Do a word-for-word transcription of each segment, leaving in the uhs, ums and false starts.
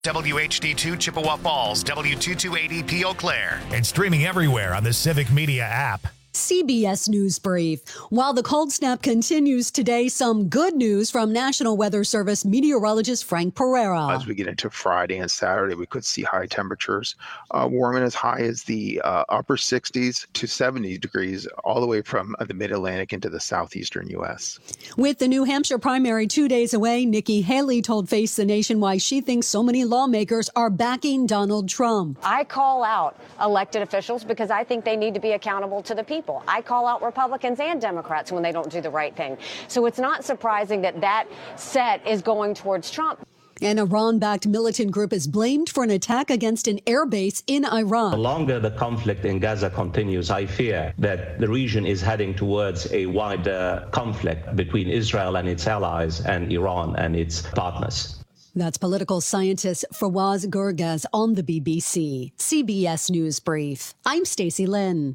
W H D two Chippewa Falls, W two two eight zero P Eau Claire, and streaming everywhere on the Civic Media app. C B S News Brief. While the cold snap continues today, some good news from National Weather Service meteorologist Frank Pereira. As we get into Friday and Saturday, we could see high temperatures, uh, warming as high as the uh, upper sixties to seventy degrees, all the way from uh, the mid-Atlantic into the southeastern U S. With the New Hampshire primary two days away, Nikki Haley told Face the Nation why she thinks so many lawmakers are backing Donald Trump. I call out elected officials because I think they need to be accountable to the people. I call out Republicans and Democrats when they don't do the right thing. So it's not surprising that that set is going towards Trump. An Iran-backed militant group is blamed for an attack against an airbase in Iraq. The longer the conflict in Gaza continues, I fear that the region is heading towards a wider conflict between Israel and its allies and Iran and its partners. That's political scientist Fawaz Gurgaz on the B B C. C B S News Brief. I'm Stacey Lynn.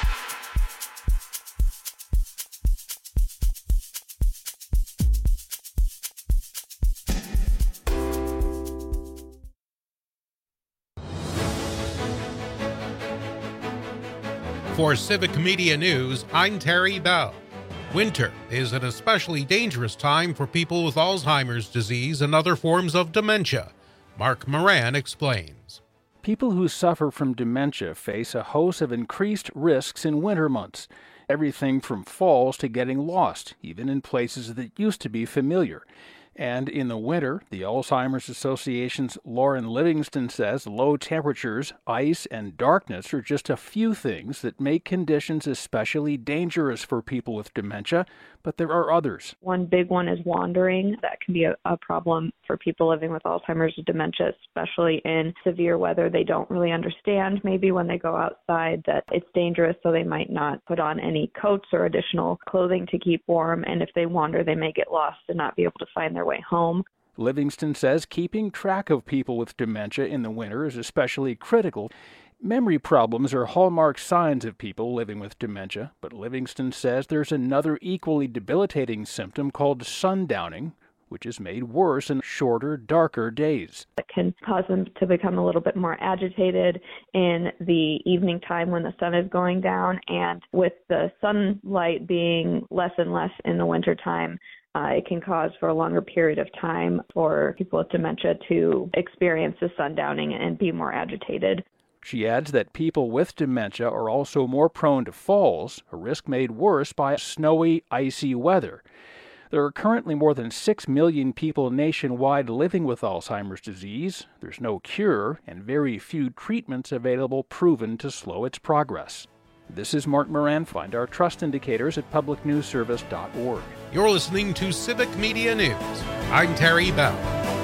For Civic Media News, I'm Terry Bell. Winter is an especially dangerous time for people with Alzheimer's disease and other forms of dementia. Mark Moran explains. People who suffer from dementia face a host of increased risks in winter months. Everything from falls to getting lost, even in places that used to be familiar. And in the winter, the Alzheimer's Association's Lauren Livingston says low temperatures, ice, and darkness are just a few things that make conditions especially dangerous for people with dementia, but there are others. One big one is wandering. That can be a, a problem for people living with Alzheimer's or dementia, especially in severe weather. They don't really understand maybe when they go outside that it's dangerous, so they might not put on any coats or additional clothing to keep warm, and if they wander, they may get lost and not be able to find their way home. Livingston says keeping track of people with dementia in the winter is especially critical. Memory problems are hallmark signs of people living with dementia, but Livingston says there's another equally debilitating symptom called sundowning, which is made worse in shorter, darker days. It can cause them to become a little bit more agitated in the evening time when the sun is going down, and with the sunlight being less and less in the wintertime, Uh, it can cause for a longer period of time for people with dementia to experience the sundowning and be more agitated. She adds that people with dementia are also more prone to falls, a risk made worse by snowy, icy weather. There are currently more than six million people nationwide living with Alzheimer's disease. There's no cure and very few treatments available proven to slow its progress. This is Mark Moran. Find our trust indicators at public news service dot org. You're listening to Civic Media News. I'm Terry Bell.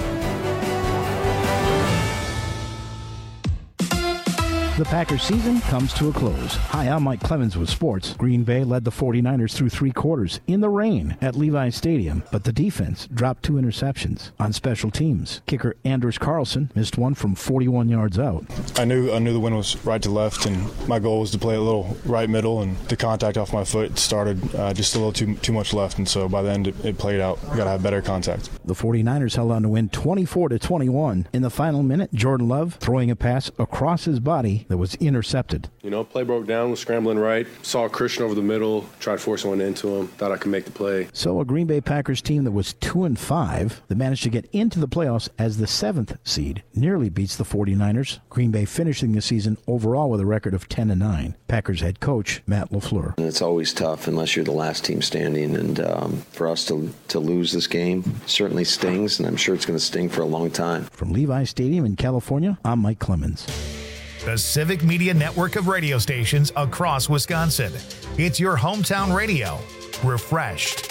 The Packers season comes to a close. Hi, I'm Mike Clemens with sports. Green Bay led the forty-niners through three quarters in the rain at Levi Stadium, but the defense dropped two interceptions. On special teams, kicker Anders Carlson missed one from forty-one yards out. I knew I knew the wind was right to left, and my goal was to play a little right middle, and the contact off my foot started uh, just a little too too much left, and so by the end it, it played out. We got to have better contact. The forty-niners held on to win twenty-four to twenty-one. In the final minute, Jordan Love throwing a pass across his body that was intercepted. You know, play broke down, was scrambling right, saw Christian over the middle, tried forcing one into him, thought I could make the play. So a Green Bay Packers team that was two and five that managed to get into the playoffs as the seventh seed nearly beats the forty-niners. Green Bay finishing the season overall with a record of ten and nine. Packers head coach Matt LaFleur. It's always tough unless you're the last team standing, and um, for us to to lose this game certainly stings, and I'm sure it's going to sting for a long time. From Levi Stadium in California, I'm Mike Clemens. The Civic Media network of radio stations across Wisconsin. It's your hometown radio. Refreshed.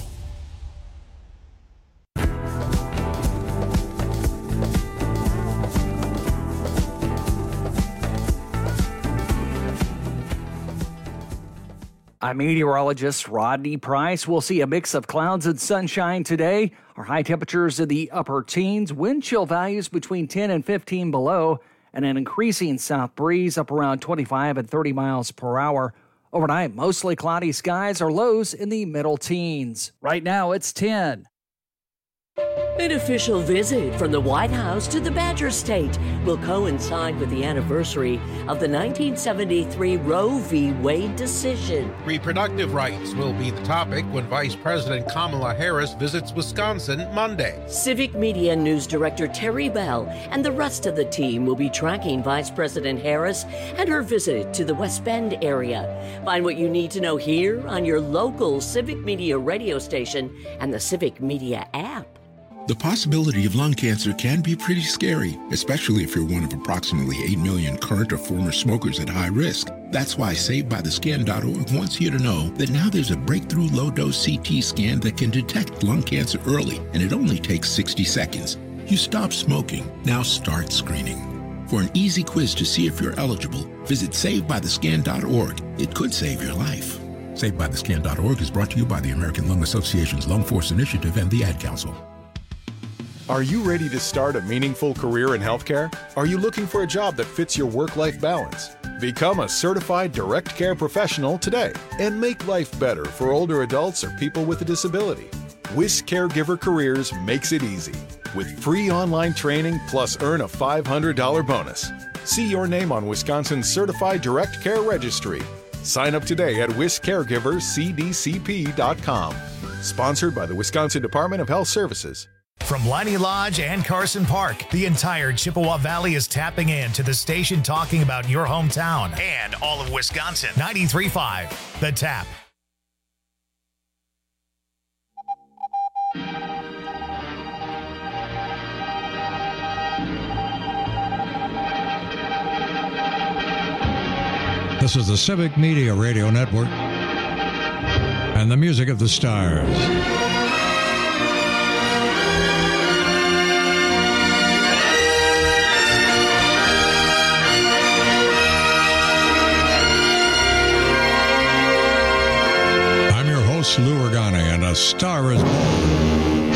I'm meteorologist Rodney Price. We'll see a mix of clouds and sunshine today. Our high temperatures in the upper teens, wind chill values between ten and fifteen below, and an increasing south breeze up around twenty-five and thirty miles per hour. Overnight, mostly cloudy skies, or lows in the middle teens. Right now, it's ten. An official visit from the White House to the Badger State will coincide with the anniversary of the nineteen seventy-three Roe v. Wade decision. Reproductive rights will be the topic when Vice President Kamala Harris visits Wisconsin Monday. Civic Media News Director Terry Bell and the rest of the team will be tracking Vice President Harris and her visit to the West Bend area. Find what you need to know here on your local Civic Media radio station and the Civic Media app. The possibility of lung cancer can be pretty scary, especially if you're one of approximately eight million current or former smokers at high risk. That's why Saved By The Scan dot org wants you to know that now there's a breakthrough low-dose C T scan that can detect lung cancer early, and it only takes sixty seconds. You stop smoking, now start screening. For an easy quiz to see if you're eligible, visit Saved By The Scan dot org. It could save your life. Saved By The Scan dot org is brought to you by the American Lung Association's Lung Force Initiative and the Ad Council. Are you ready to start a meaningful career in healthcare? Are you looking for a job that fits your work-life balance? Become a certified direct care professional today and make life better for older adults or people with a disability. WIS Caregiver Careers makes it easy with free online training plus earn a five hundred dollars bonus. See your name on Wisconsin's Certified Direct Care Registry. Sign up today at wis caregiver c d c p dot com. Sponsored by the Wisconsin Department of Health Services. From Leinie Lodge and Carson Park, the entire Chippewa Valley is tapping in to the station talking about your hometown and all of Wisconsin. ninety-three point five, The Tap. This is the Civic Media Radio Network and the music of the stars. Lou Organi, and A Star Is Born.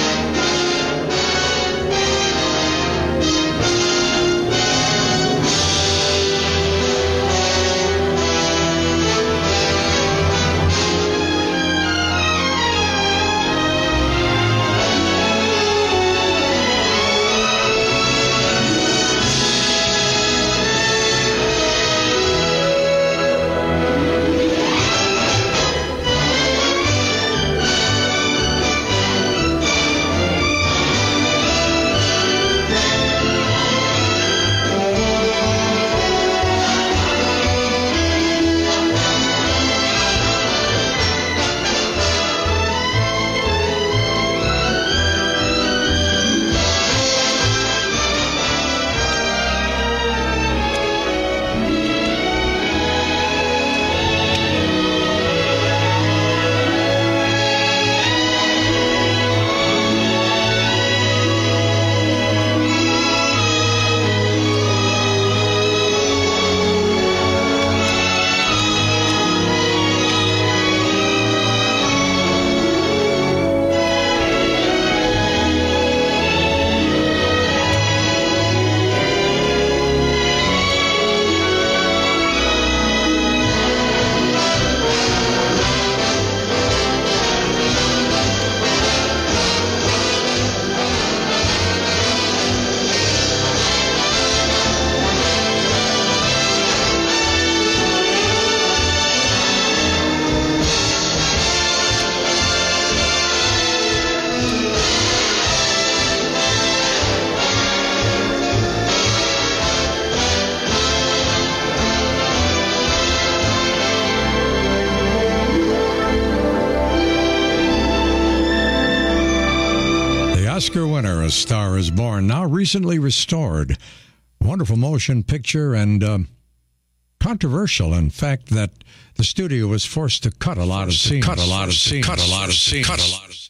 Oscar winner, A Star Is Born, now recently restored. Wonderful motion picture and uh, controversial, in fact, that the studio was forced to cut a lot of scenes. Cut a lot of scenes. Cut a lot of scenes. Cut a lot of scenes.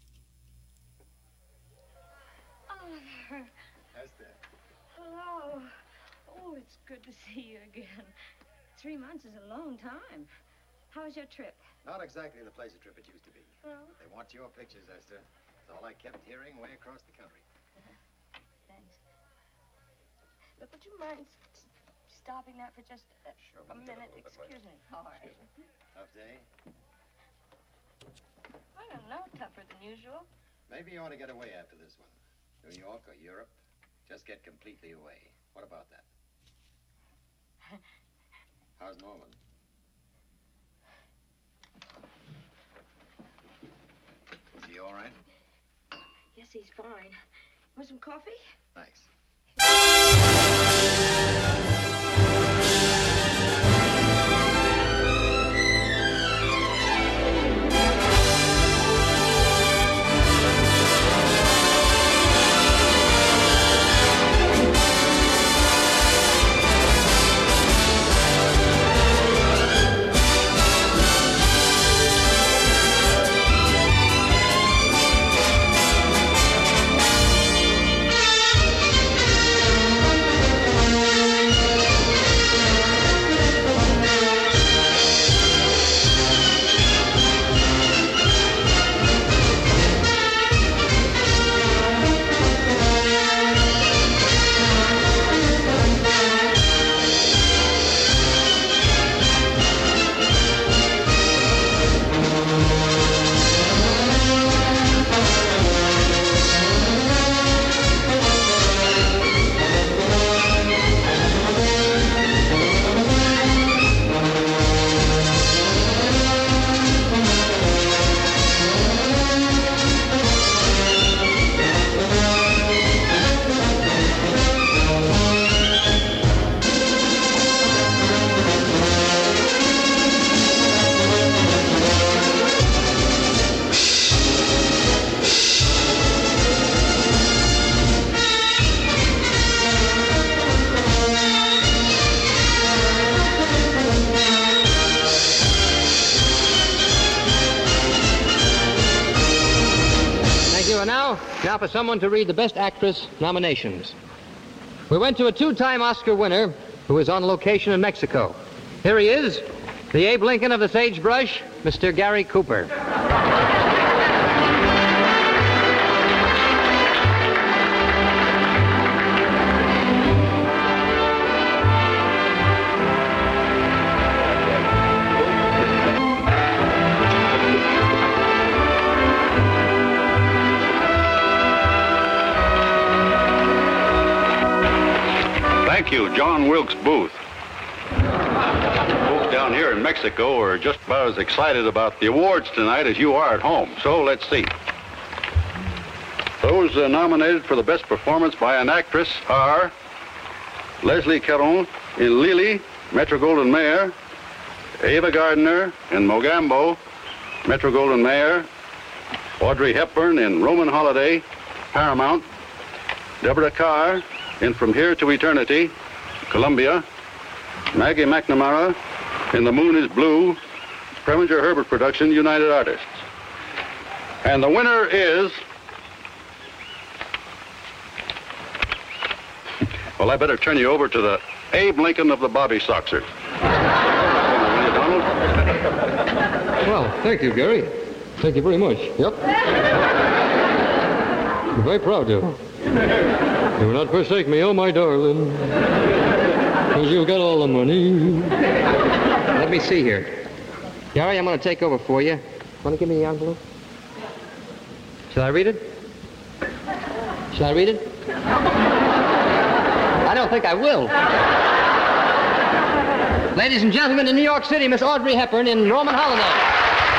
Hello. Oh, it's good to see you again. Three months is a long time. How was your trip? Not exactly the pleasure trip it used to be. Well, they want your pictures, Esther. That's all I kept hearing way across the country. thanks. But would you mind s- stopping that for just a, Sure, a minute? Excuse me. All right. Tough day? I don't know, tougher than usual. Maybe you want to get away after this one. New York or Europe. Just get completely away. What about that? How's Norman? Is he all right? Yes, he's fine. Want some coffee? Thanks. Now for someone to read the Best Actress nominations. We went to a two-time Oscar winner who is on location in Mexico. Here he is, the Abe Lincoln of the Sagebrush, Mister Gary Cooper. Thank you, John Wilkes Booth. Folks down here in Mexico are just about as excited about the awards tonight as you are at home. So let's see. Those uh, nominated for the best performance by an actress are Leslie Caron in Lily, Metro-Goldwyn-Mayer, Ava Gardner in Mogambo, Metro-Goldwyn-Mayer, Audrey Hepburn in Roman Holiday, Paramount, Deborah Carr in From Here to Eternity, Columbia, Maggie McNamara in The Moon is Blue, Preminger Herbert production, United Artists. And the winner is... Well, I better turn you over to the Abe Lincoln of the Bobby Soxers. Well, thank you, Gary. Thank you very much. Yep. I'm very proud to. You will not forsake me, oh my darling, because you've got all the money. Let me see here. Gary, I'm going to take over for you. Want to give me the envelope? Shall I read it? Shall I read it? I don't think I will. Ladies and gentlemen, in New York City, Miss Audrey Hepburn in Roman Holiday.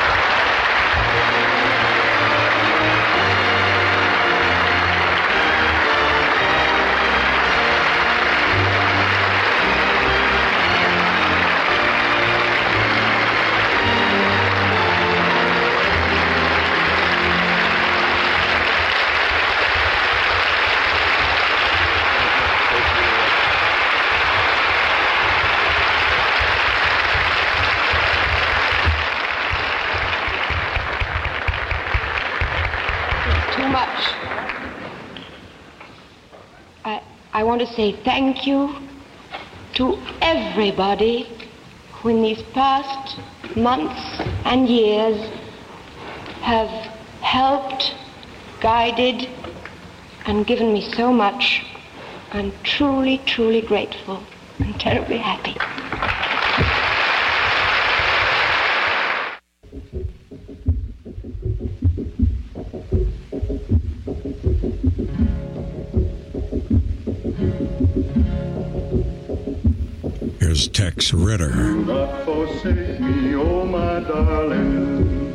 I want to say thank you to everybody who in these past months and years have helped, guided, and given me so much. I'm truly, truly grateful and terribly happy. Here's Tex Ritter. Do not forsake me, oh my darling,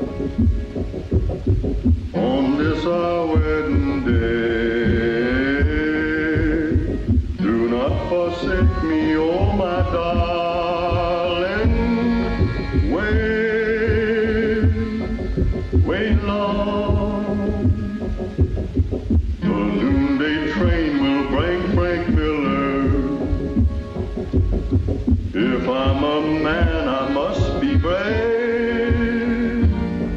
on this our wedding day. Do not forsake me, oh my darling, wait, wait long. The noonday train will bring Frank Miller. If I'm a man, I must be brave,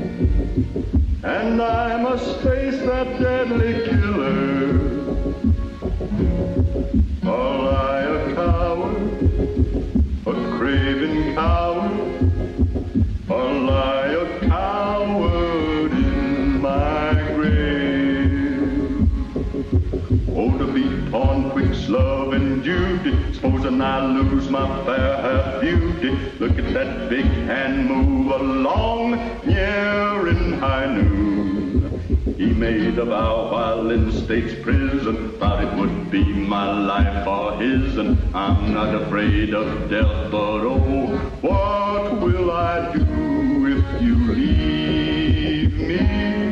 and I must face that deadly killer. Or I a coward, a craven coward, or lie a coward in my grave. Oh, to be torn twixt love and duty, supposing I lose my fair half beauty. Look at that big hand move along here in high noon. He made a vow while in state's prison, thought it would be my life or his, and I'm not afraid of death, but oh, what will I do if you leave me?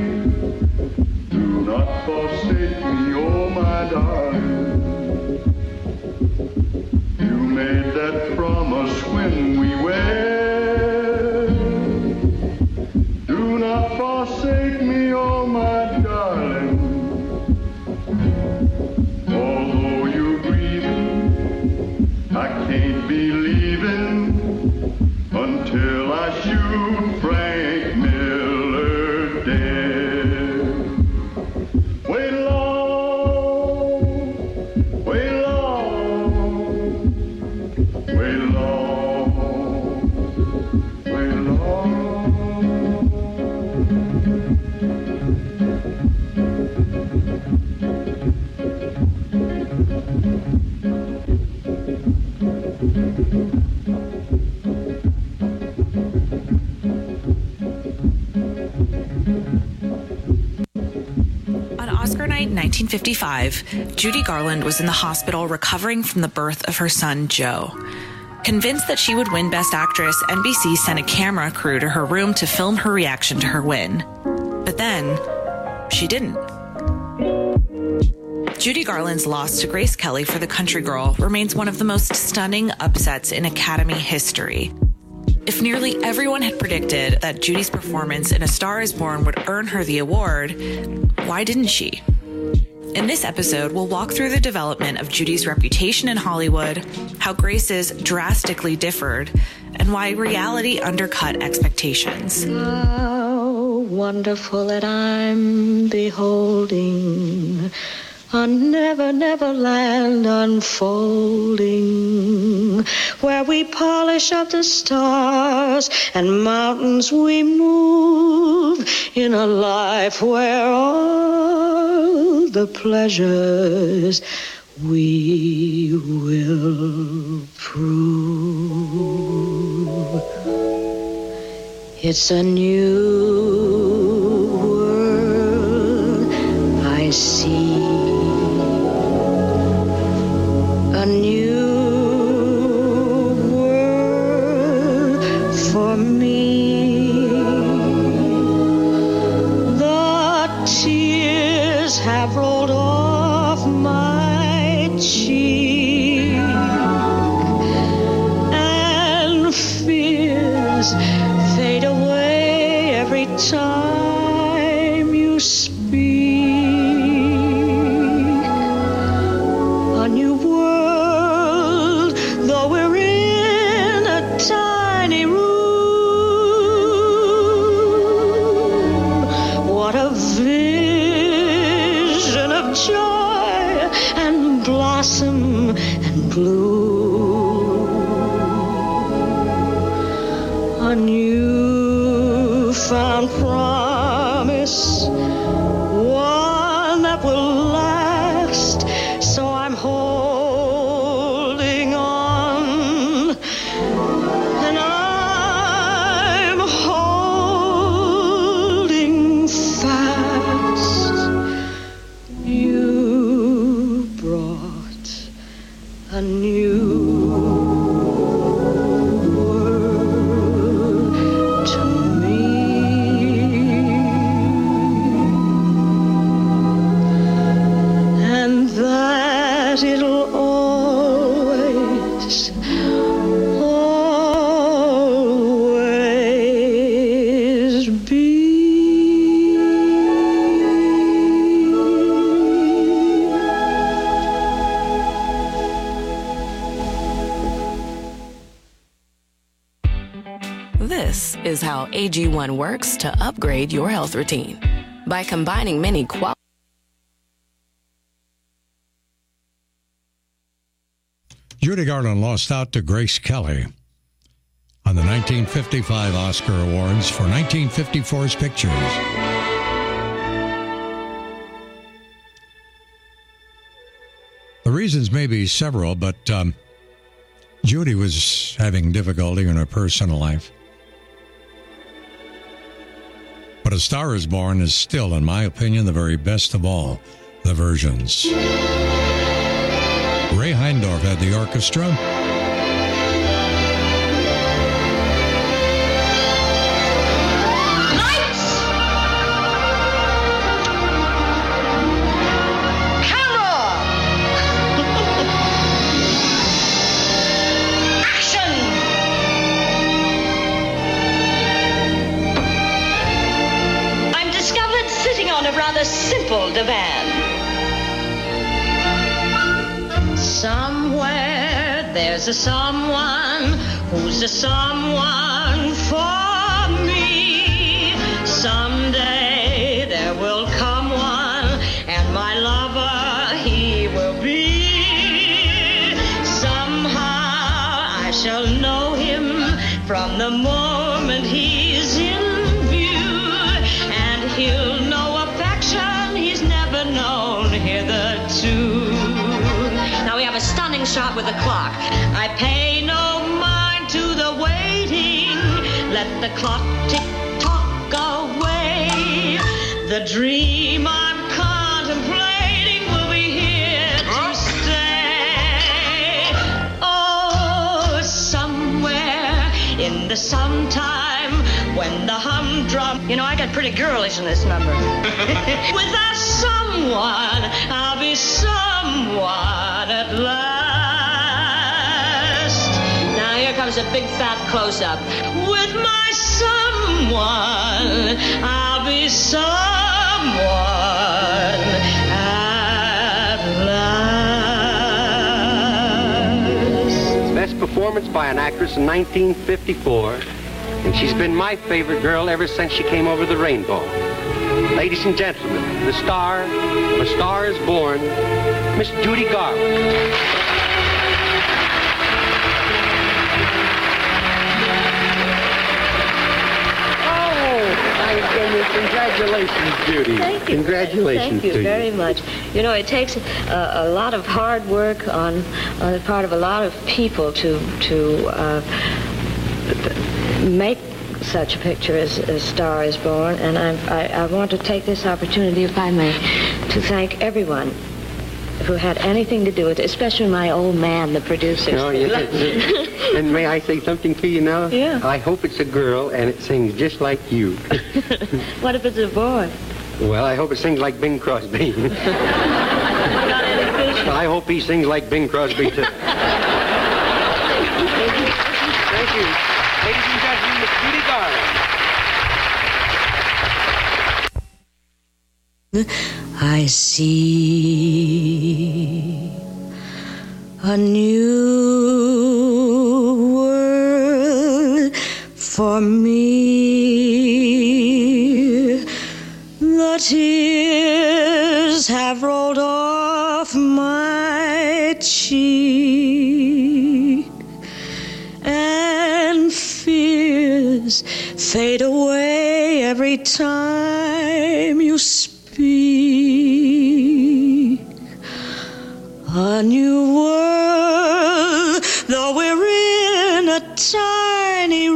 Do not forsake me, oh my darling. You made that promise when we wed. Do not forsake me, oh my darling. Although you're grieving, I can't be leaving until I shoot Frank Miller dead. Wait long, wait long, wait long, wait long. On Oscar night nineteen fifty-five, Judy Garland was in the hospital recovering from the birth of her son, Joe. Convinced that she would win Best Actress, N B C sent a camera crew to her room to film her reaction to her win. But then, she didn't. Judy Garland's loss to Grace Kelly for The Country Girl remains one of the most stunning upsets in Academy history. If nearly everyone had predicted that Judy's performance in A Star is Born would earn her the award, why didn't she? In this episode, we'll walk through the development of Judy's reputation in Hollywood, how Grace's drastically differed, and why reality undercut expectations. How wonderful that I'm beholding a never, never land unfolding, where we polish up the stars and mountains we move, in a life where all the pleasures we will prove. It's a new world I see, a new world for me. The tears have rolled off my cheek, and fears fade away every time you speak. A new world, though we're in a tiny room. What a vision of joy and blossom and bloom. A new found promise, one that will last. So I'm holding on, and I'm holding fast. You brought a new This is how A G one works to upgrade your health routine. By combining many qualities. Judy Garland lost out to Grace Kelly on the nineteen fifty-five Oscar Awards for nineteen fifty-four's Pictures. The reasons may be several, but um, Judy was having difficulty in her personal life. But A Star is Born is still, in my opinion, the very best of all the versions. Ray Heindorf had the orchestra. Simple divan. Somewhere there's a someone who's a someone for me. Someday there will come one, and my lover he will be. Somehow I shall know him from the moment he's in view, and he'll know he's never known hitherto. Now we have a stunning shot with the clock. I pay no mind to the waiting. Let the clock tick-tock away. The dream I'm contemplating will be here to stay. Oh, somewhere in the sometime when the humdrum... You know, I got pretty girlish in this number. With that someone, I'll be someone at last. Now here comes a big fat close-up. With my someone, I'll be someone at last. Best performance by an actress in nineteen fifty-four. And she's been my favorite girl ever since she came over the rainbow. Ladies and gentlemen, the star of A Star is Born, Miss Judy Garland. Oh, my goodness. Congratulations, Judy. Thank you. Congratulations Thank you to very you. much. You know, it takes a, a lot of hard work on, on the part of a lot of people to, to uh, make such a picture as A Star is Born, and I, I, I want to take this opportunity, if I may, to thank everyone who had anything to do with it, especially my old man, the producer. Oh, yes. And may I say something to you now? Yeah. I hope it's a girl and it sings just like you. What if it's a boy? Well, I hope it sings like Bing Crosby. I hope he sings like Bing Crosby, too. Thank you. Thank you. Ladies and gentlemen, Miss Judy Garland. I see a new world for me. The tears have rolled off my cheek, and fears fade away every time you speak. A new world, though we're in a tiny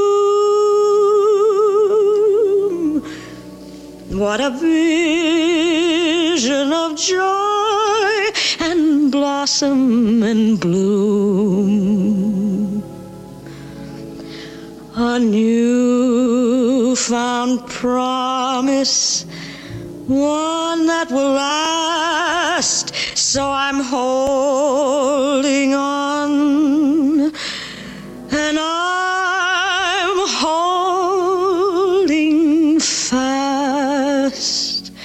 room. What a vision of joy and blossom and bloom. A new found promise, one that will last, so I'm holding on, and I'm holding fast.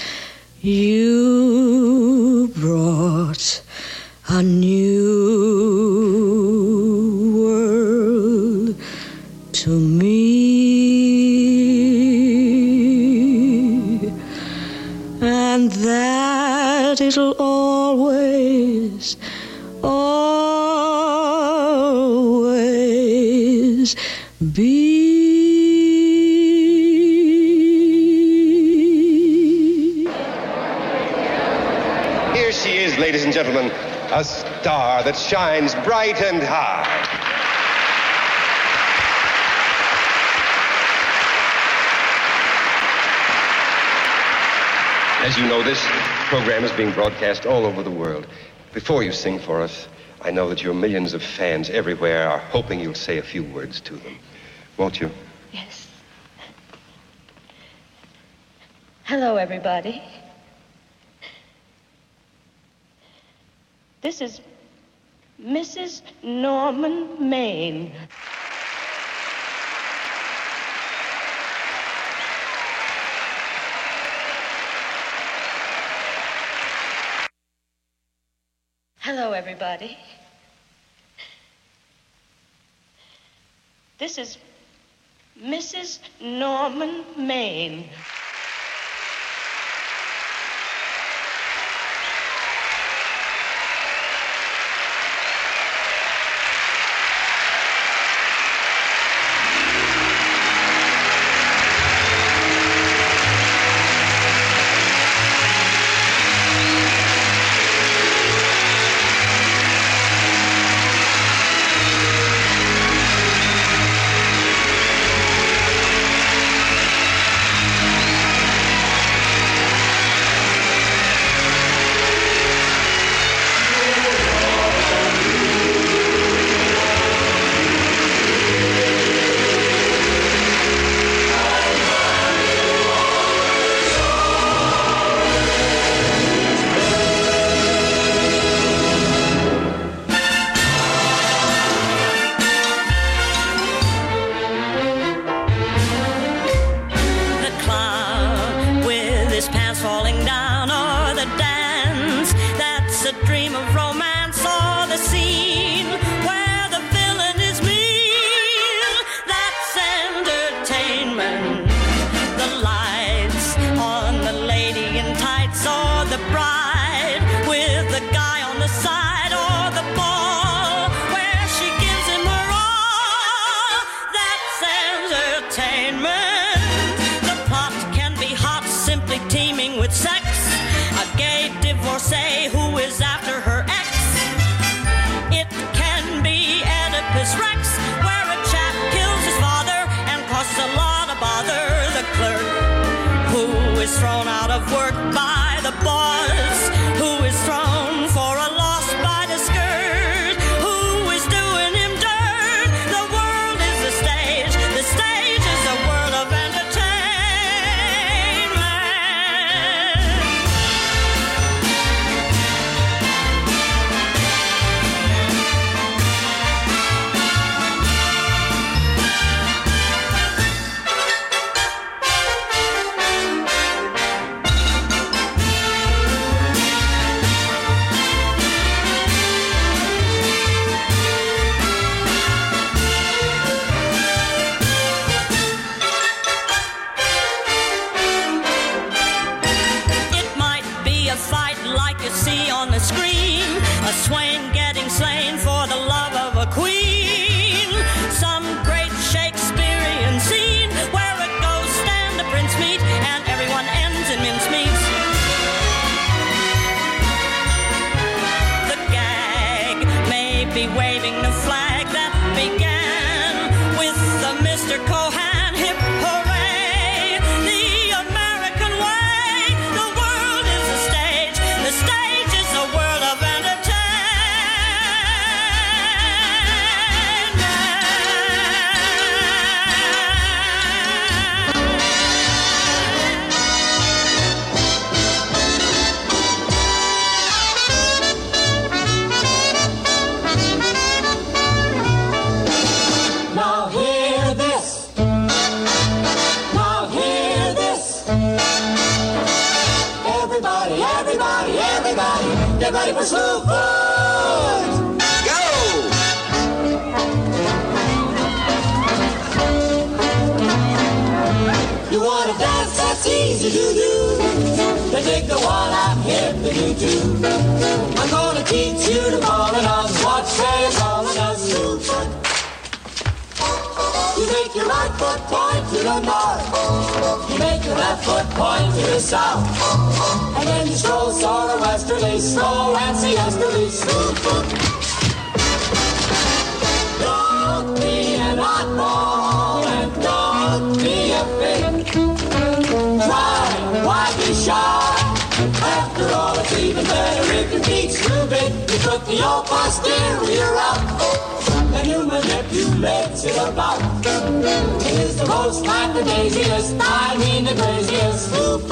You brought a new world to me. always be. Here she is, ladies and gentlemen, a star that shines bright and high. As you know, this program is being broadcast all over the world. Before you sing for us, I know that your millions of fans everywhere are hoping you'll say a few words to them. Won't you? Yes. Hello, everybody. This is Missus Norman Maine. Hello, everybody. This is Missus Norman Maine. Thrown out of work by the boss, who is thrown for a loss by the skirt, who is doing him dirt. The world is a stage, the stage is a world of swain getting slain for the love of a queen. Some great Shakespearean scene where a ghost and a prince meet and everyone ends in mincemeat. The gag may be waving the flag that began with the Mister Cohan hip hooray. The American way, the world is a stage, the stage is a world of entertainment. Now hear this. Now hear this. Everybody, everybody, everybody, get ready for slow foot. Go! You wanna dance? That's easy to do. They dig the one I'm here to do too. I'm gonna teach you to fall in us. Watch say it's all in us. Slow foot. make your right foot point to the north. You make your left foot point to the south. And then you stroll sort of westerly, slow and siesterly. Don't be an oddball and don't be a fake. Try, why be shy? After all, it's even better if your feet's too big. You put the old posterior out. And you manipulate it about. It is the most lackadaisiest, I mean the craziest.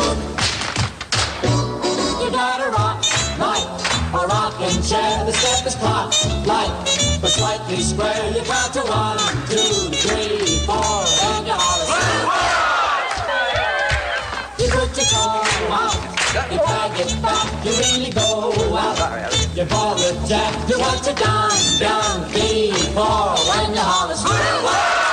You gotta rock like a rocking chair. The step is clocked like a slightly square. You count to one, two, three, four, and you holler. You put your toe out. You drag it back, you really go out. You ball it jack, you want to down, down, three, four, when you holler straight.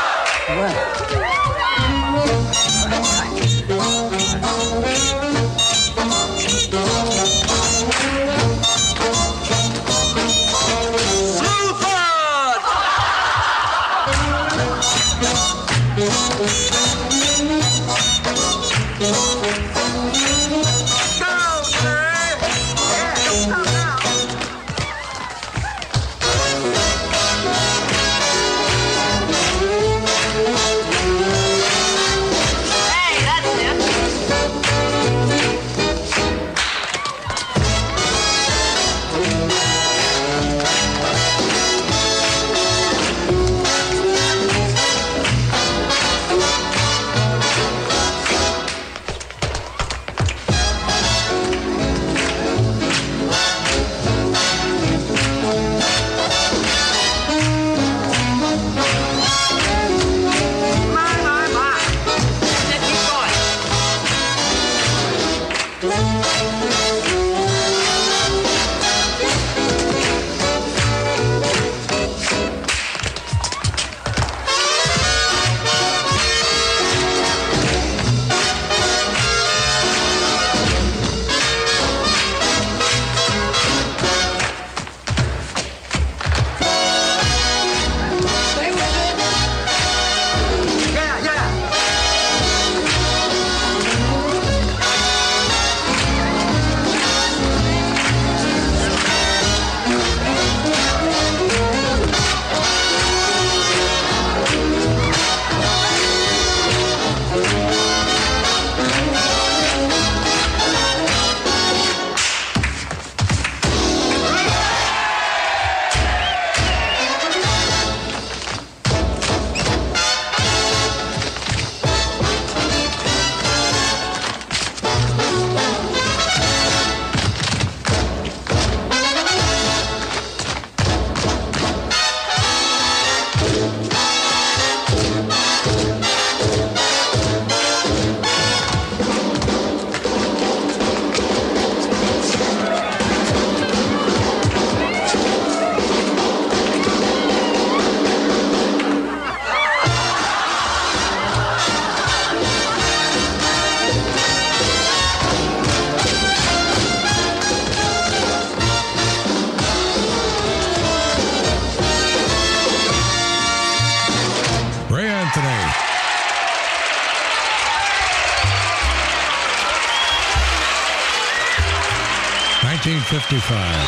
nineteen fifty-five.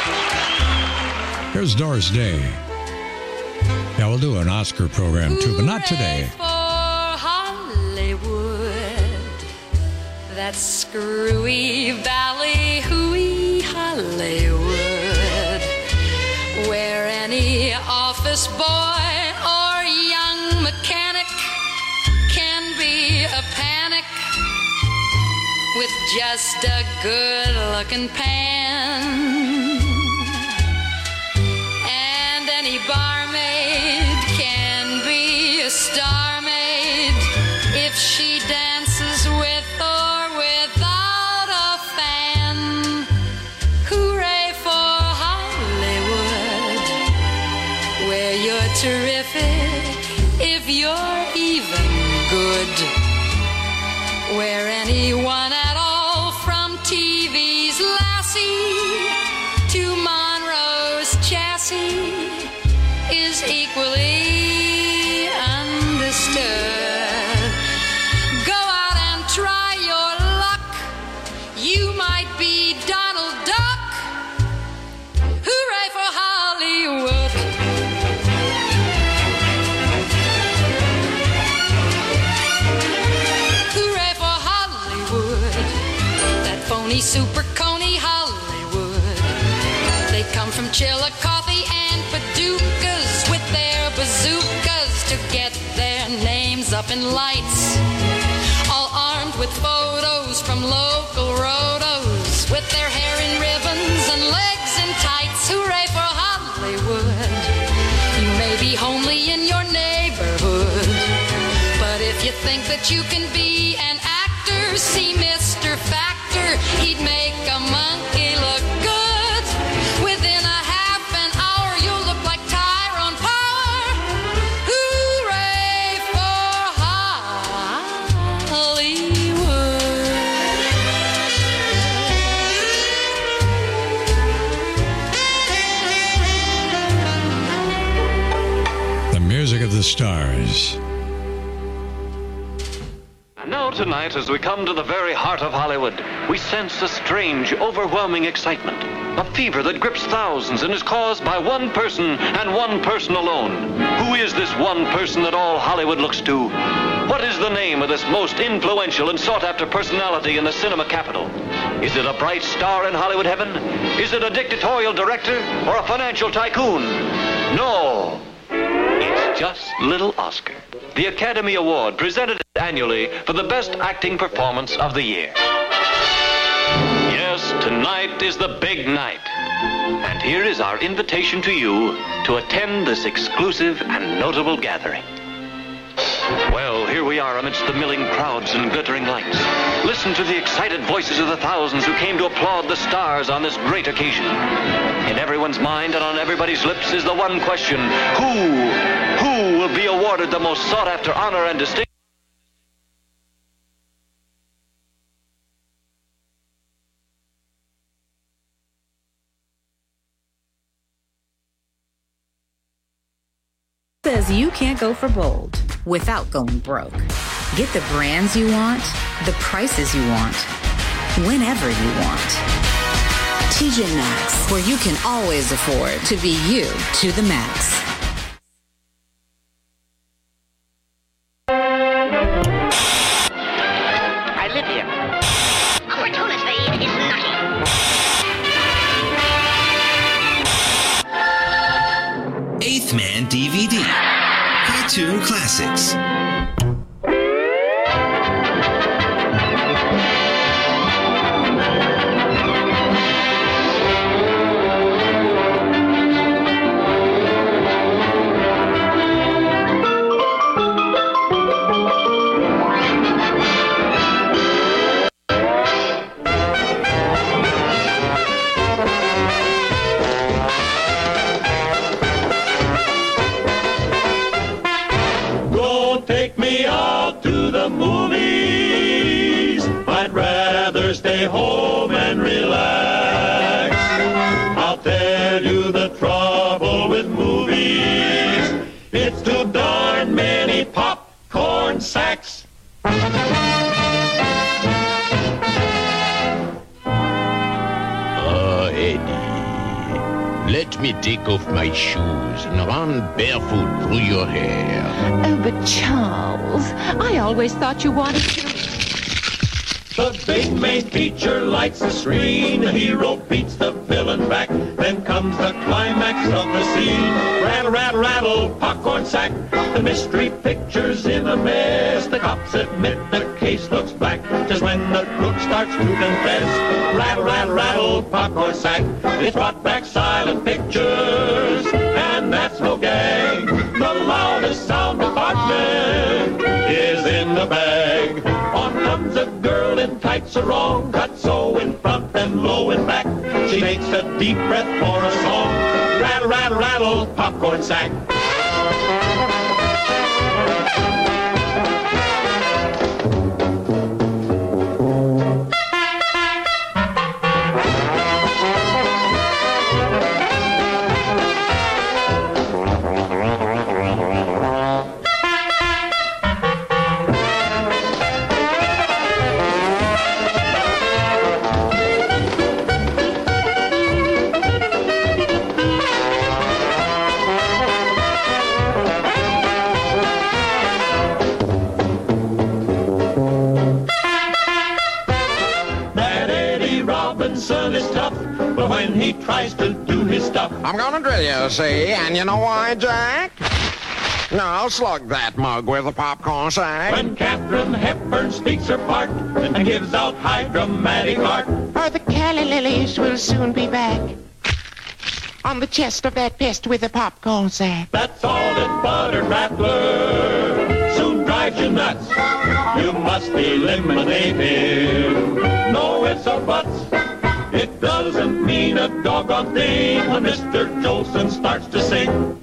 Here's Doris Day. Yeah, we'll do an Oscar program too, but not today. For Hollywood, that screwy valley, hooey Hollywood, where any office boy or young mechanic can be a panic with just a good-looking pan. And any barmaid can be a star maid if she dances with or without a fan. Hooray for Hollywood, where you're terrific if you're even good, where anyone at all from T V's Lassie to Monroe's Chassis is equally undisputed. Super Coney Hollywood. They come from Chillicothe and Paducahs with their bazookas to get their names up in lights. All armed with photos from local rotos, with their hair in ribbons and legs in tights. Hooray for Hollywood. You may be homely in your neighborhood, but if you think that you can be an actor, see Mister Factor. He'd make a monkey look good. Within a half an hour, you'll look like Tyrone Power. Hooray for Hollywood. The music of the stars. Now tonight, as we come to the very heart of Hollywood, we sense a strange, overwhelming excitement. A fever that grips thousands and is caused by one person and one person alone. Who is this one person that all Hollywood looks to? What is the name of this most influential and sought-after personality in the cinema capital? Is it a bright star in Hollywood heaven? Is it a dictatorial director or a financial tycoon? No. It's just little Oscar, the Academy Award presented annually for the best acting performance of the year. Yes, tonight is the big night. And here is our invitation to you to attend this exclusive and notable gathering. Well, here we are amidst the milling crowds and glittering lights. Listen to the excited voices of the thousands who came to applaud the stars on this great occasion. In everyone's mind and on everybody's lips is the one question: who, who will be awarded the most sought-after honor and distinction? Says you can't go for bold without going broke. Get the brands you want, the prices you want, whenever you want. T J Maxx, where you can always afford to be you to the max. I live here. Cortona Spade is nutty. Eighth Man D V D. Cartoon Classics. Stay home and relax. I'll tell you the trouble with movies. It's too darn many popcorn sacks. Oh, Eddie, let me take off my shoes and run barefoot through your hair. Oh, but Charles, I always thought you wanted to... The big main feature lights the screen. The hero beats the villain back. Then comes the climax of the scene. Rattle, rattle, rattle, popcorn sack. The mystery picture's in a mess. The cops admit the case looks black. Just when the crook starts to confess. Rattle, rattle, rattle, popcorn sack. It's brought back silent pictures. And that's no gag. The loudest sound department is in the bag. On comes a girl in tights, a wrong cut, so in front and low and back. She takes a deep breath for a song. Rattle, rattle, rattle, popcorn sack. when he tries to do his stuff. I'm gonna drill you, see, and you know why, Jack? Now slug that mug with a popcorn sack. When Katharine Hepburn speaks her part and gives out high dramatic art. Or the calla lilies will soon be back on the chest of that pest with a popcorn sack. That salted butter rattler soon drives you nuts. You must eliminate him. No ifs or buts. It doesn't mean a doggone thing when Mister Jolson starts to sing.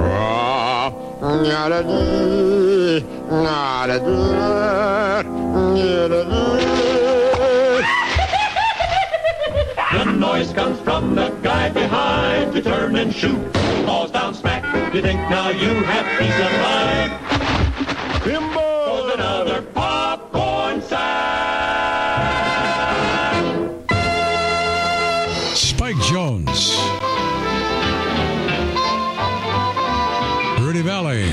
The noise comes from the guy behind to turn and shoot. Falls down smack. You think now you have peace of mind. Bimbo! Goes another popcorn sack. Spike Jones. Rudy Valley.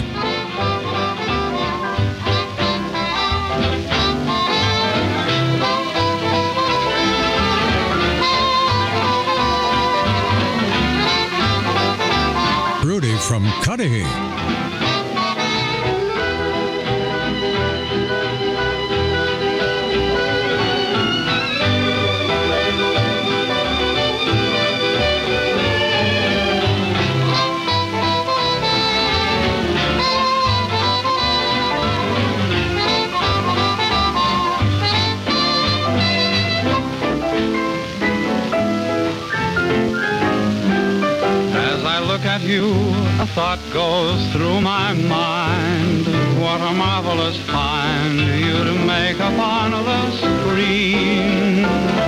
Rudy from Cudahy. At you, a thought goes through my mind. What a marvelous find you'd make upon the screen.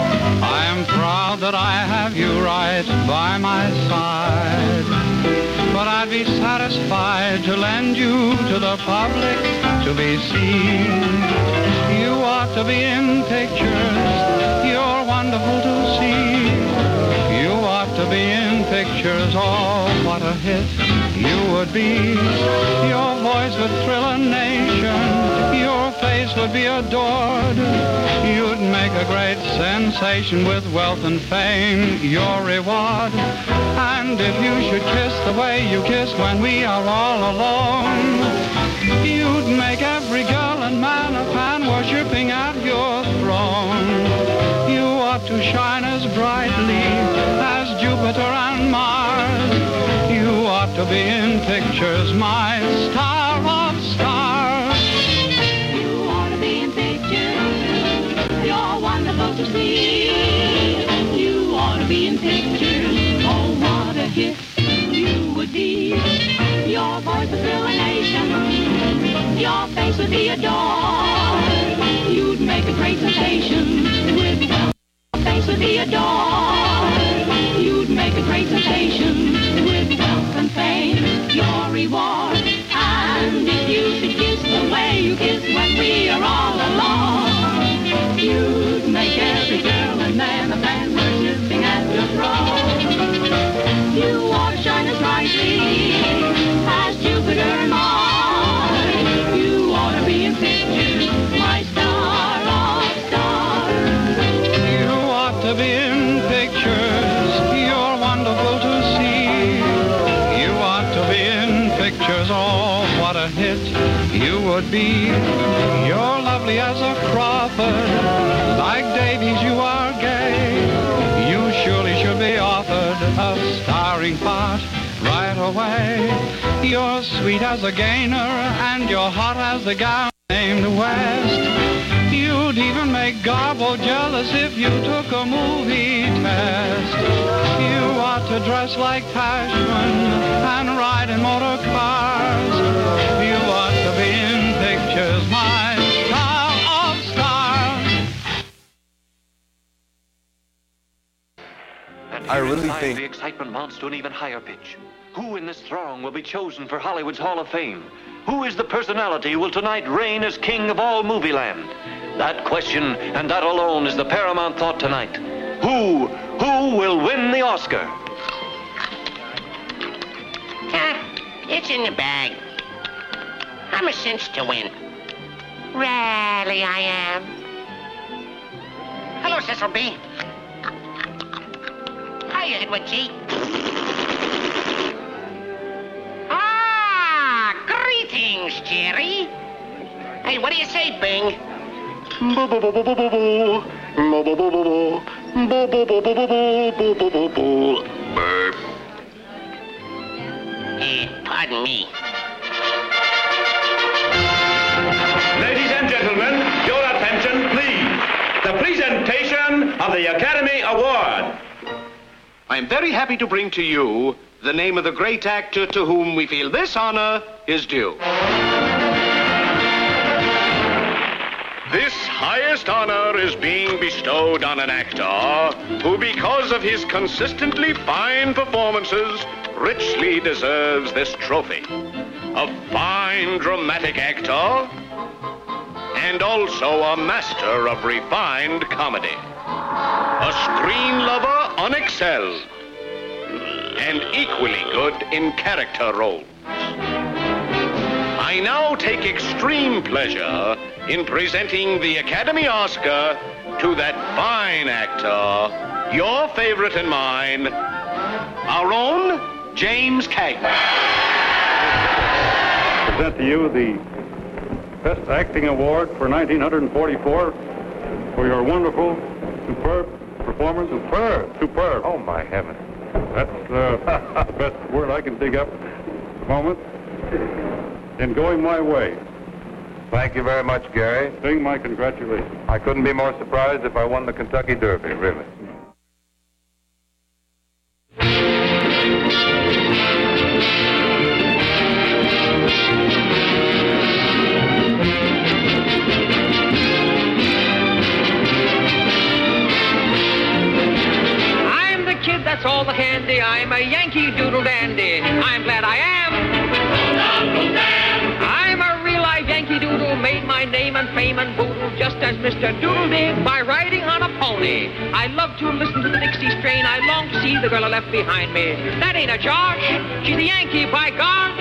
I am proud that I have you right by my side, but I'd be satisfied to lend you to the public to be seen. You ought to be in pictures, you're wonderful to see. You ought to be in pictures, oh, what a hit you would be. Your voice would thrill a nation, your face would be adored. You'd make a great sensation with wealth and fame, your reward. And if you should kiss the way you kiss when we are all alone, you'd make every girl and man a fan worshipping at your throne. You ought to shine as brightly as Jupiter and Mars. You ought to be in pictures, my star of stars. You ought to be in pictures, you're wonderful to see. You ought to be in pictures, oh what a hit you would be. Your voice would thrill a nation, your face would be adored. You'd make a great sensation with wealth. Your face would be adored. You'd make a great sensation with wealth and fame, your reward. And if you should kiss the way you kiss when we are all alone, you'd make every girl and man a fan worshipping at your throne. You ought to shine as brightly as Jupiter and Mars. You ought to be in pictures, my star of stars. You ought to be in pictures, you're wonderful to see. You ought to be in pictures, oh, what a hit you would be. You're lovely as a Crawford, like Davies you are gay. You surely should be offered a starring part right away. You're sweet as a Gaynor, and you're hot as the gal named West. You'd even make Garbo jealous if you took a movie test. You ought to dress like Tashman and ride in motor cars. You ought to be in pictures, my star of stars. And I really inside, think the excitement mounts to an even higher pitch. Who in this throng will be chosen for Hollywood's Hall of Fame? Who is the personality who will tonight reign as king of all movie land? That question, and that alone, is the paramount thought tonight. Who, who will win the Oscar? Ah, it's in the bag. I'm a cinch to win. Rally I am. Hello, Cecil B. Hi, Edward G. Ah, greetings, Jerry. Hey, what do you say, Bing? Burp. Eh, pardon me. Ladies and gentlemen, your attention, please. The presentation of the Academy Award. I am very happy to bring to you the name of the great actor to whom we feel this honor is due. This highest honor is being bestowed on an actor who, because of his consistently fine performances, richly deserves this trophy. A fine dramatic actor and also a master of refined comedy. A screen lover unexcelled and equally good in character roles. I now take extreme pleasure in presenting the Academy Oscar to that fine actor, your favorite and mine, our own James Cagney. Present to you the Best Acting Award for nineteen forty-four for your wonderful, superb performance. Superb, superb. Oh, my heaven. That's uh, the best word I can dig up at the moment. In Going My Way. Thank you very much, Gary. Sing my congratulations. I couldn't be more surprised if I won the Kentucky Derby, really. I'm the kid that's all the candy. I'm a Yankee Doodle dandy. I'm glad I am. I'm a real live Yankee Doodle, made my name and fame and boodle just as Mister Doodle did by riding on a pony. I love to listen to the Dixie strain. I long to see the girl I left behind me. That ain't a George. She's a Yankee, by gosh.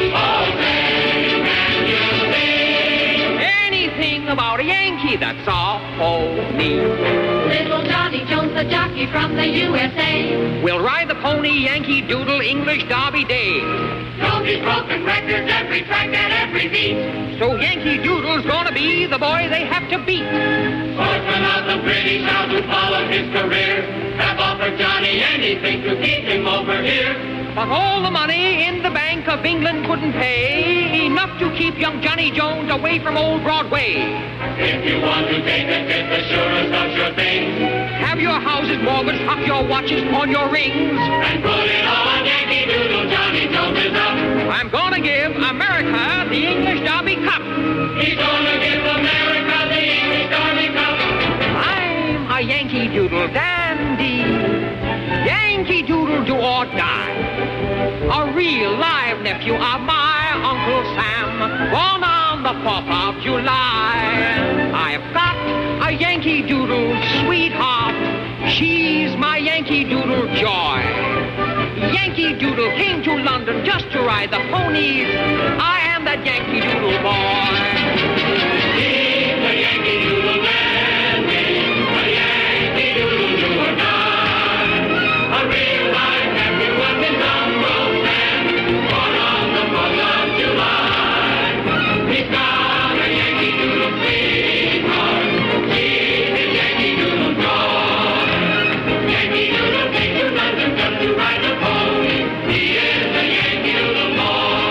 Anything about a Yankee, that's all. Oh, me. Little Johnny Jones, the jockey from the U S A. We'll ride the pony, Yankee Doodle, English Derby Day. Don't be broken records every track and every beat. So Yankee Doodle's gonna be the boy they have to beat. Sportsmen of the British Isles who followed his career have offered Johnny anything to keep him over here. But all the money in the Bank of England couldn't pay enough to keep young Johnny Jones away from old Broadway. If you want to take a trip, the surest of sure things. Have your houses mortgaged, hock your watches, pawn your rings. And put it all on Yankee Doodle, Johnny Jones is up. I'm gonna give America the English Derby Cup. He's gonna give America the English Derby Cup. I'm a Yankee Doodle dandy. Yankee Doodle do or die. A real live nephew of my Uncle Sam, born on the fourth of July. I've got a Yankee Doodle sweetheart. She's my Yankee Doodle joy. Yankee Doodle came to London just to ride the ponies. I am that Yankee Doodle boy. He's a Yankee Doodle dandy, a Yankee Doodle do or die. A real live nephew of his Uncle Sam, born on the fourth of July. He's got a Yankee Doodle sweetheart. She's his Yankee Doodle joy. Yankee Doodle came to London just to ride the pony. He is a Yankee Doodle boy.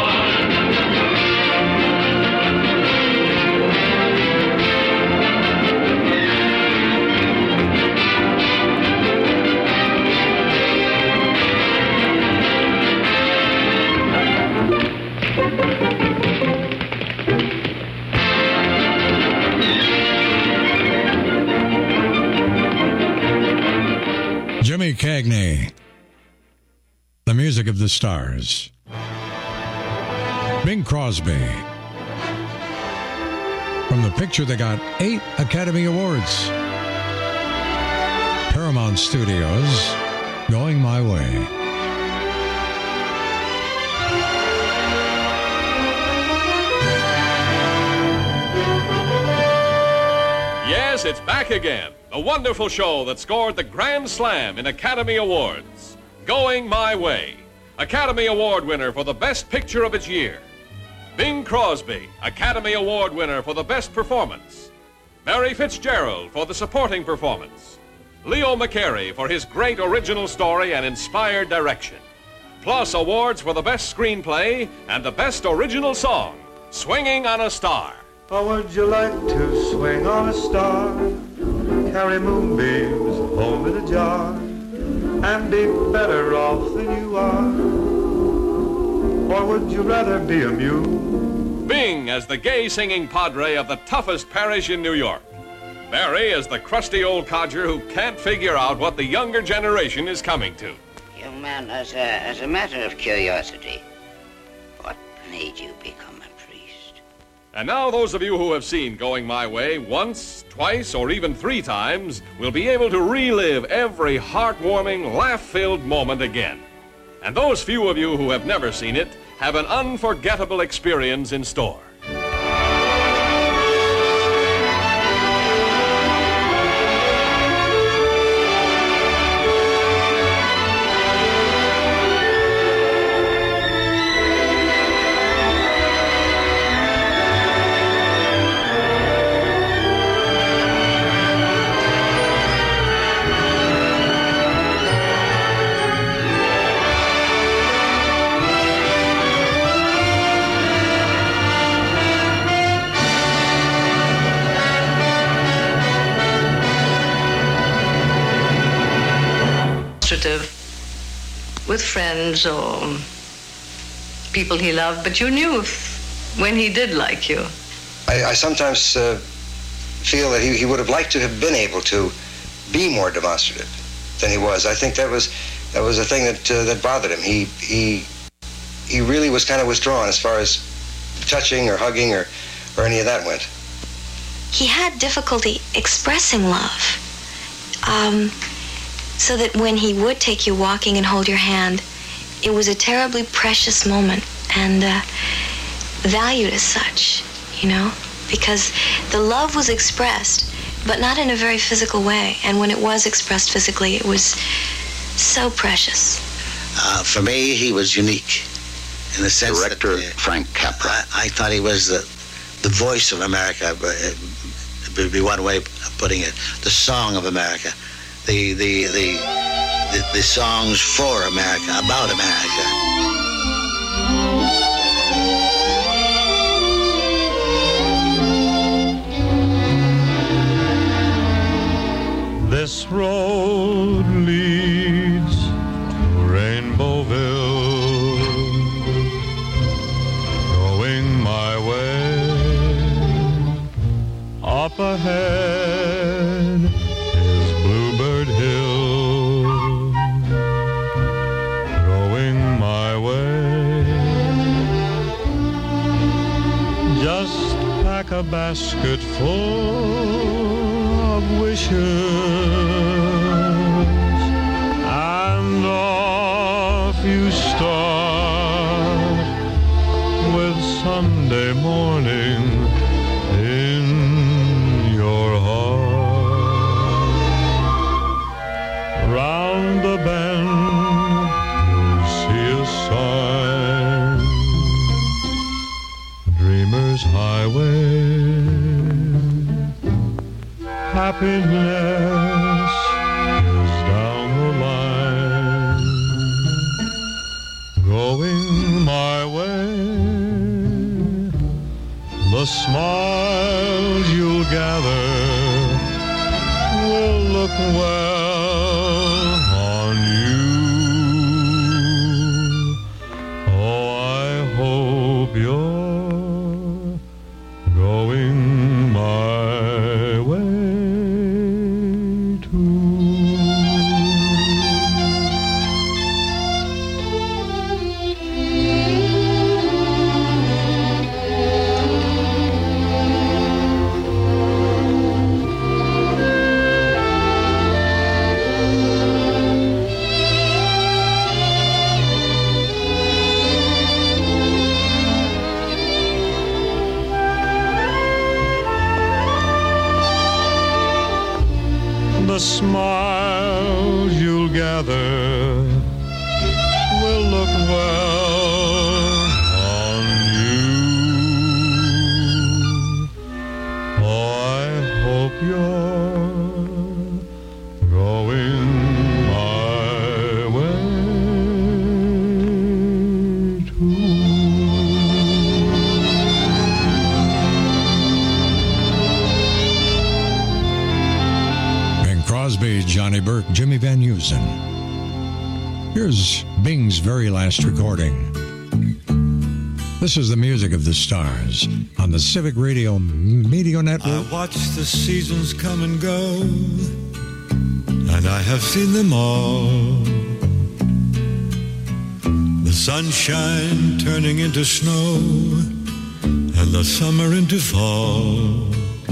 Jimmy Cagney, The Music of the Stars. Bing Crosby. From the picture that got eight Academy Awards. Paramount Studios, Going My Way. Yes, it's back again. The wonderful show that scored the Grand Slam in Academy Awards. Going My Way, Academy Award winner for the best picture of its year. Bing Crosby, Academy Award winner for the best performance. Mary Fitzgerald for the supporting performance. Leo McCarey for his great original story and inspired direction. Plus awards for the best screenplay and the best original song, Swinging on a Star. How would you like to swing on a star, carry moonbeams home in a jar, and be better off than you are? Or would you rather be a mule? Bing as the gay singing padre of the toughest parish in New York. Barry as the crusty old codger who can't figure out what the younger generation is coming to. Young man, as a, as a matter of curiosity, what made you become a priest? And now those of you who have seen Going My Way once, twice, or even three times will be able to relive every heartwarming, laugh-filled moment again. And those few of you who have never seen it have an unforgettable experience in store. With friends or people he loved, but you knew if, when he did like you. I, I sometimes uh, feel that he, he would have liked to have been able to be more demonstrative than he was. I think that was that was a thing that uh, that bothered him. He he he really was kind of withdrawn as far as touching or hugging or or any of that went. He had difficulty expressing love. Um, so that when he would take you walking and hold your hand, it was a terribly precious moment and uh, valued as such, you know, because the love was expressed, but not in a very physical way. And when it was expressed physically, it was so precious. Uh, for me, he was unique in the sense Director that... Uh, Frank Capra. I, I thought he was the, the voice of America, but it would be one way of putting it, the song of America. The, the, the, the, the songs for America, about America. This road leads to Rainbowville, going my way. Up ahead Bluebird Hill, going my way. Just pack a basket full of wishes, and off you start with Sunday morning in your heart. Round the bend, you'll see a sign, Dreamer's Highway. Happiness is down the line, going my way. The smiles you'll gather will look well on you. Oh, I hope you're going my way too. The smiles you'll gather well on you. Oh, I hope you're going my way too. Bing Crosby, Johnny Burke, Jimmy Van Heusen. Here's Bing's very last recording. This is the music of the stars on the Civic Radio Media Network. I watch the seasons come and go, and I have seen them all. The sunshine turning into snow, and the summer into fall.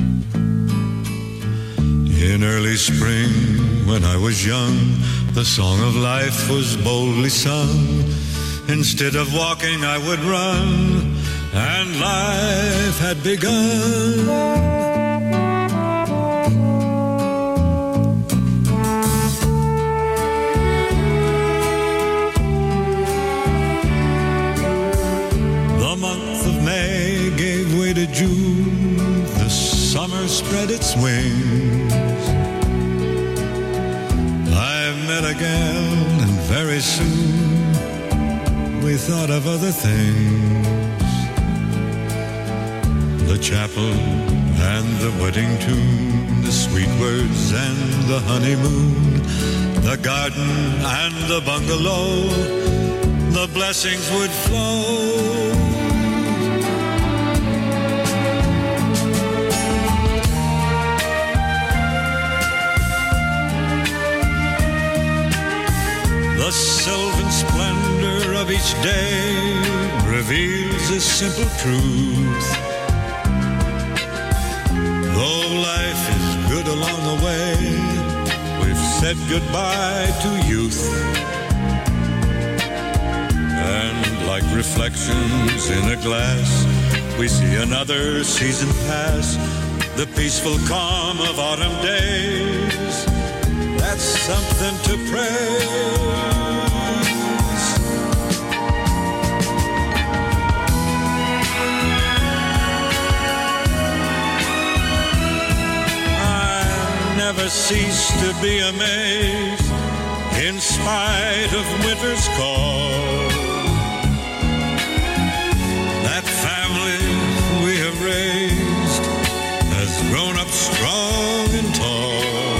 In early spring, when I was young, the song of life was boldly sung. Instead of walking, I would run, and life had begun. The month of May gave way to June. The summer spread its wings. I met again, and very soon we thought of other things. The chapel and the wedding tune, the sweet words and the honeymoon, the garden and the bungalow, the blessings would flow. The sylvan splendor of each day reveals a simple truth. Though life is good along the way, we've said goodbye to youth. And like reflections in a glass, we see another season pass. The peaceful calm of autumn days, that's something to praise. Never cease to be amazed in spite of winter's call. That family we have raised has grown up strong and tall.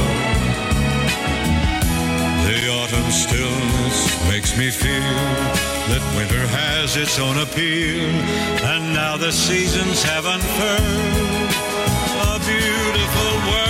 The autumn stillness makes me feel that winter has its own appeal, and now the seasons have unfurled a beautiful world.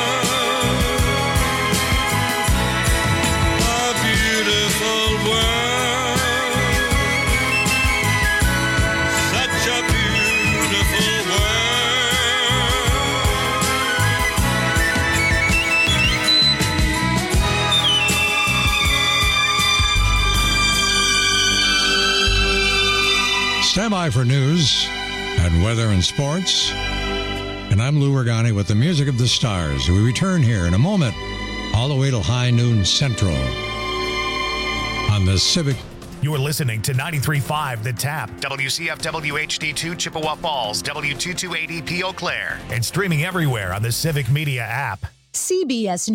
Stand by for news and weather and sports. And I'm Lou Regani with the music of the stars. We return here in a moment, all the way till high noon central on the Civic. You're listening to ninety-three point five The Tap, W C F W H D two Chippewa Falls, W two two eighty P Eau Claire, and streaming everywhere on the Civic Media app. C B S News.